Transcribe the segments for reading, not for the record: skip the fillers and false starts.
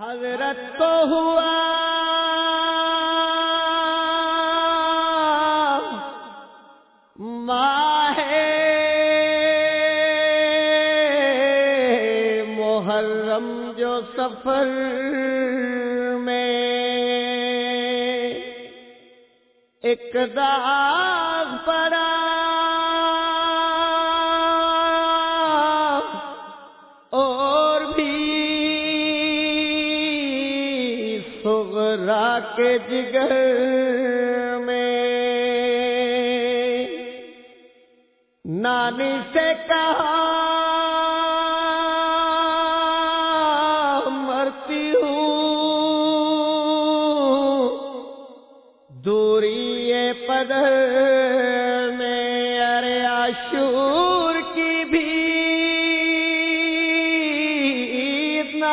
حضرت کو ہوا ماہ محرم جو سفر میں ایک داغ پڑا اور بھی صغرا کے جگر میں نانی سے کہا مرتی ہوں دوری پدر میں ارے عاشور کی بھی اتنا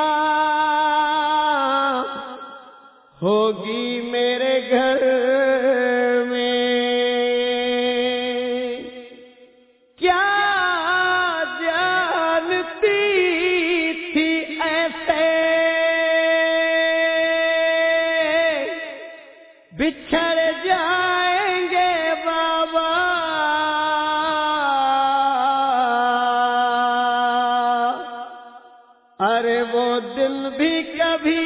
ہوگی میرے گھر میں کیا جانتی تھی ایسے بچھڑ جائیں گے بابا ارے وہ دن بھی کبھی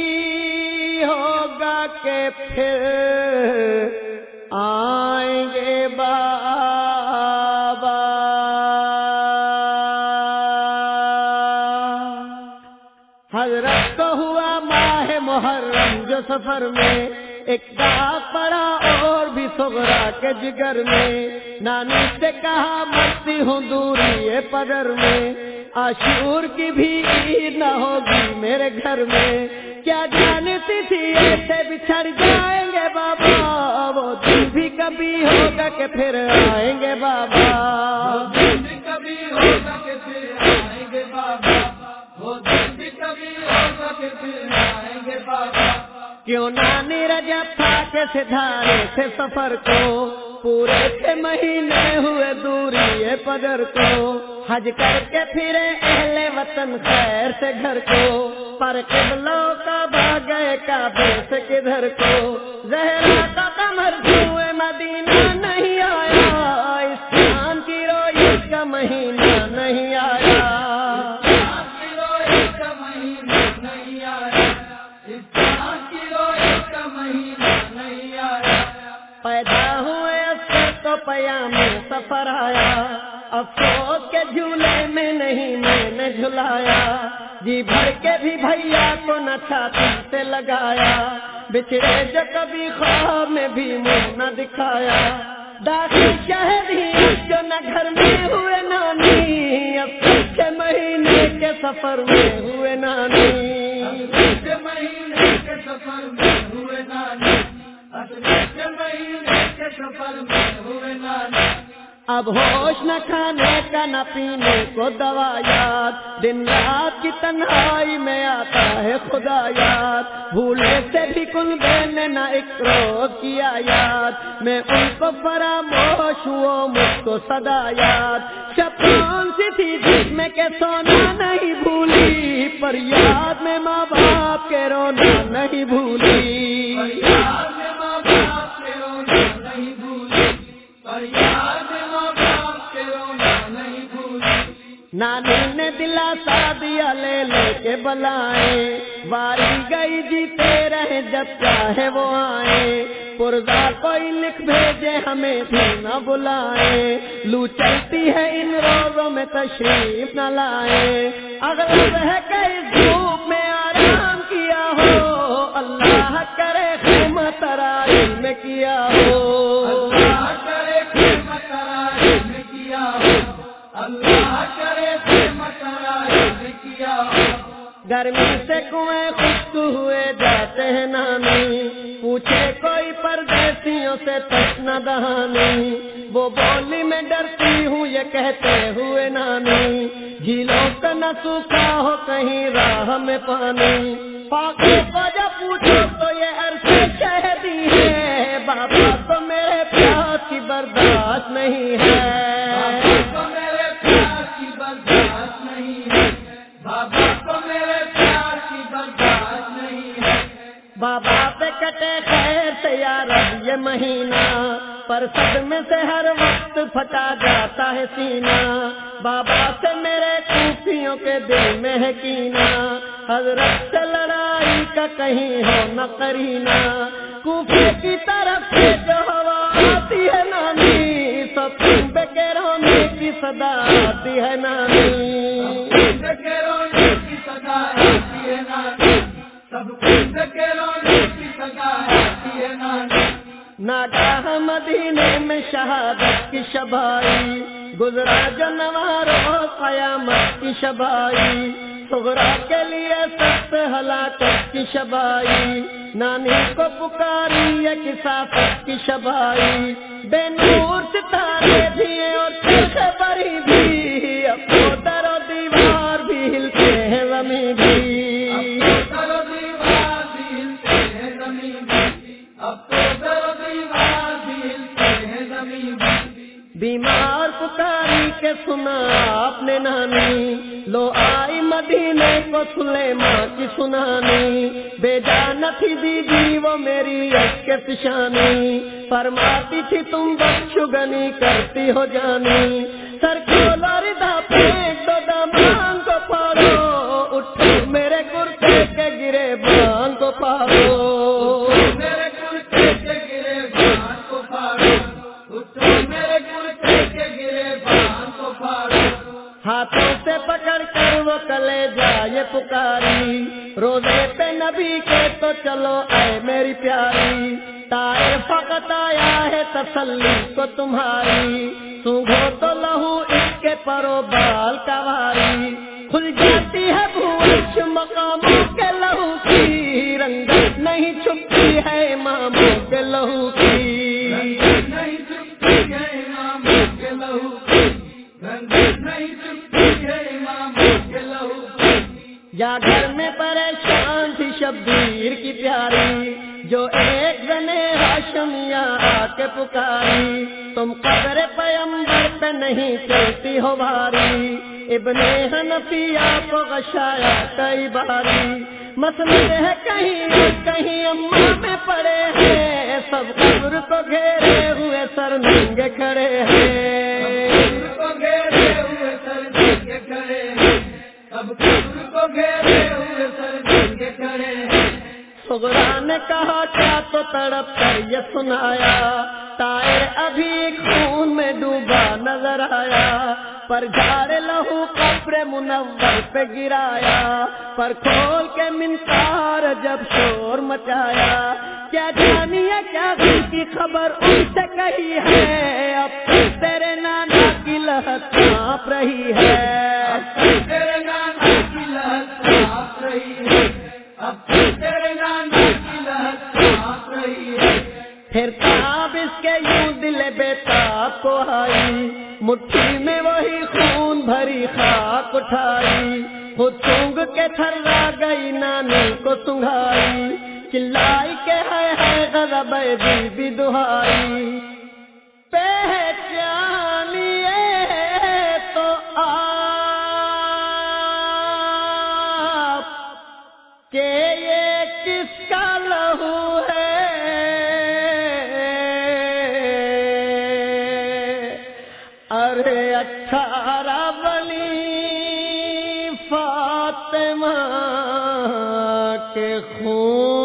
ہوگا کہ پھر آئیں گے بابا حضرت کو ہوا ماہ محرم جو سفر میں ایک داغ پڑا اور بھی صغرا کے جگر میں نانی سے کہا مرتی ہوں دوری پدر میں عاشور کی بھی عید نہ ہوگی میرے گھر میں کیا جانتی تھی ایسے بچھڑ جائیں گے بابا وہ دن بھی کبھی ہوگا کہ پھر آئیں گے بابا وہ دن بھی کبھی ہوگا کہ پھر آئیں گے بابا وہ دن بھی کبھی ہوگا کہ پھر آئیں گے بابا کیوں نانی رجب تھا کہ سدھارے تھے سفر کو پورے 6 مہینے ہوئے دوری پدر کو حج کر کے پھرے اہل وطن خیر سے گھر کو پر قبلوں کا بھاگ گئے کعبے سے کدھر کو زہرا کا قمر ہوئے مدینہ نہیں آیا اسلام کی روز کا مہینہ نہیں آیا پیدا ہوئے اثر تو پیام سفر آیا افسوس کے جھولے میں نہیں میں نے جھلایا جی بھر کے بھی بھیا کو نہ چھاتی سے لگایا بچھڑے جو کبھی خواب میں بھی منہ نہ دکھایا داخل شہری جو نہ گھر میں ہوئے نانی اب 6 مہینے کے سفر میں ہوئے نانی 6 مہینے کے سفر میں ہوئے نانی اب ہوش نہ کھانے کا نہ پینے کو دوا یاد دن رات کی تنہائی میں آتا ہے خدا یاد بھولے سے بھی کل نے نہ ایک روز کیا یاد میں ان کو فراموش ہوا مجھ کو صدا یاد شپان سی تھی جس میں کہ سونا نہیں بھولی پر یاد میں ماں باپ کے رونا نہیں بھولی نانی نے دلاسا دیا لے لے کے بلائیں واری گئی جیتے رہے جب چاہے وہ آئیں پرزا کوئی لکھ بھیجے ہمیں بھی نہ بلائیں لو چلتی ہے ان روزوں میں تشریف نہ لائیں اغلب ہے کہ اس دھوپ میں آرام کیا ہو اللہ کرے خیمہ ترائی میں کیا ہو اللہ کرے خیمہ ترائی میں کیا ہو اللہ کرے خیمہ ترائی میں کیا ہو گرمی سے کنویں خشک ہوئے جاتے ہیں نانی پوچھے کوئی پردیسیوں سے تشنہ دہانی وہ بولی میں ڈرتی ہوں یہ کہتے ہوئے نانی جھیلوں کا نہ سوکھا ہو کہیں راہ میں پانی پاکوں کو جب پوچھو تو یہ عرصے شہدی ہے بابا تو میرے پیاس کی برداشت نہیں ہے بابا تو میرے پیاس کی برداشت نہیں ہے بابا تو میرے پیاس کی برداشت بابا پہ کٹے خیر سے یا رب یہ مہینہ، پر صدمے سے ہر وقت پھٹا جاتا ہے سینہ، بابا سے میرے کوفیوں کے دل میں ہے کینہ، حضرت سے لڑائی کا کہیں ہو نہ قرینہ، کوفے کی طرف سے جو ہوا آتی ہے نامی، سب کوفے کے رونے کی صدا آتی ہے نامی، کوفے کے رونے کی صدا آتی ہے نامی، سب کوفے کے رونے کی صدا آتی ہے نامی، ناگاہ مدینے میں شہادت کی شبائی، گزرا جو نوارو قیامت کی شبائی، صغرا کے لیے سخت ہلاکت کی شبائی، نانی کو پکاری یہ کثافت کی شبائی، بے نور ستارے بھی اور چشمے بری بھی، اب تو در و دیوار بھی ہلتے ہیں زمین بھی، اب تو در و دیوار بھی ہلتے ہیں زمین بھی، اب تو در و دیوار بھی ہلتے ہیں زمین بھی، بیمار پکاری کے سنا آپ نے نانی، لو آئی مدینے کو سلیمان کی سنانی، بے جان تھی بی بی وہ میری عشق فشانی، فرماتی تھی تم بخشگنی کرتی ہو جانی، سر کھولا ردا پھینک دو دامان کو پاڑو، اٹھو میرے کرتے کے گرے بان کو پاڑو، میرے کرتے کے گرے بان کو پاڑو، اٹھو میرے کرتے کے گرے بان کو پاڑو، ہاتھوں سے پکڑ کر وہ کلے جائے پکاری، روزے پہ نبی کے تو چلو اے میری پیاری، طائر فقط آیا ہے تسلی کو تمہاری، سونگھو تو لہو اس کے پرو بال کا واری، کھل جاتی ہے بھوش مقاموں کے لہو کی، رنگت نہیں چھپتی ہے اماموں کے لہو کی، رنگت نہیں چھپتی ہے اماموں کے لہو کی، رنگت نہیں چھپتی ہے اماموں کے لہو کی، یا گھر میں پریشان تھی شبیر کی پیاری، جو ایک زنے ہاشمیہ آ کے پکاری، تم قبر پیمبر پہ نہیں چلتی ہو بھاری، ابن حنفیہ کو غشایا کئی باری، مسند ہے کہیں اور کہیں اماں میں پڑے ہیں، سب قبر کو گھیرے ہوئے سر ننگے کھڑے ہیں، قبر کو گھیرے ہوئے سر ننگے کھڑے ہیں، سب قبر کو گھیرے ہوئے سر ننگے کھڑے ہیں، صغرا نے کہا کیا تو تڑپ کر یہ سنایا، طائر ابھی خون میں ڈوبا نظر آیا، پر جھاڑ لہو قبر منور پہ گرایا، پر کھول کے منقار جب شور مچایا، کیا جانیے کیا دل کی خبر ان سے کہی ہے، اب تک تیرے نانا کی لہت کانپ رہی ہے، اب تک تیرے نانا کی لہت کانپ رہی ہے، اب تک تیرے نانا کی لہت کانپ رہی ہے، پھر تاب اس کے یوں دل بیتاب کو آئی، مٹھی میں وہی خون بھری خاک اٹھائی، خود سونگ کے تھرا گئی نانی کو سنگھائی، چلائی کے ہے غضب بی بی دہائی، پہچانیے تو آپ کہ یہ کس کا لہو ہے، ارے اچھا بلی فاطمہ کے خون